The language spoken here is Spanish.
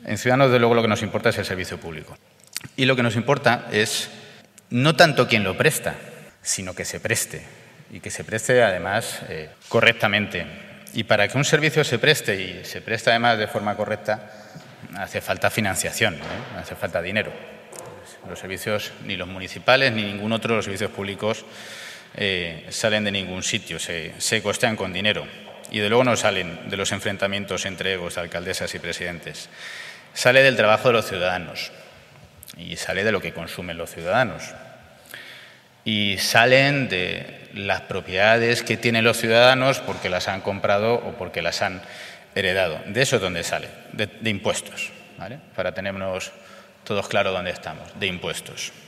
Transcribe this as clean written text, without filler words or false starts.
En Ciudadanos, de luego, lo que nos importa es el servicio público. Y lo que nos importa es no tanto quién lo presta, sino que se preste. Y que se preste, además, correctamente. Y para que un servicio se preste, y se preste, además, de forma correcta, hace falta financiación, hace falta dinero. Los servicios, ni los municipales, ni ningún otro de los servicios públicos salen de ningún sitio, se costean con dinero. Y, de luego, no salen de los enfrentamientos entre egos de alcaldesas y presidentes. Sale del trabajo de los ciudadanos y sale de lo que consumen los ciudadanos. Y salen de las propiedades que tienen los ciudadanos porque las han comprado o porque las han heredado. De eso es donde sale, de impuestos, ¿vale? Para tenernos todos claros dónde estamos, de impuestos.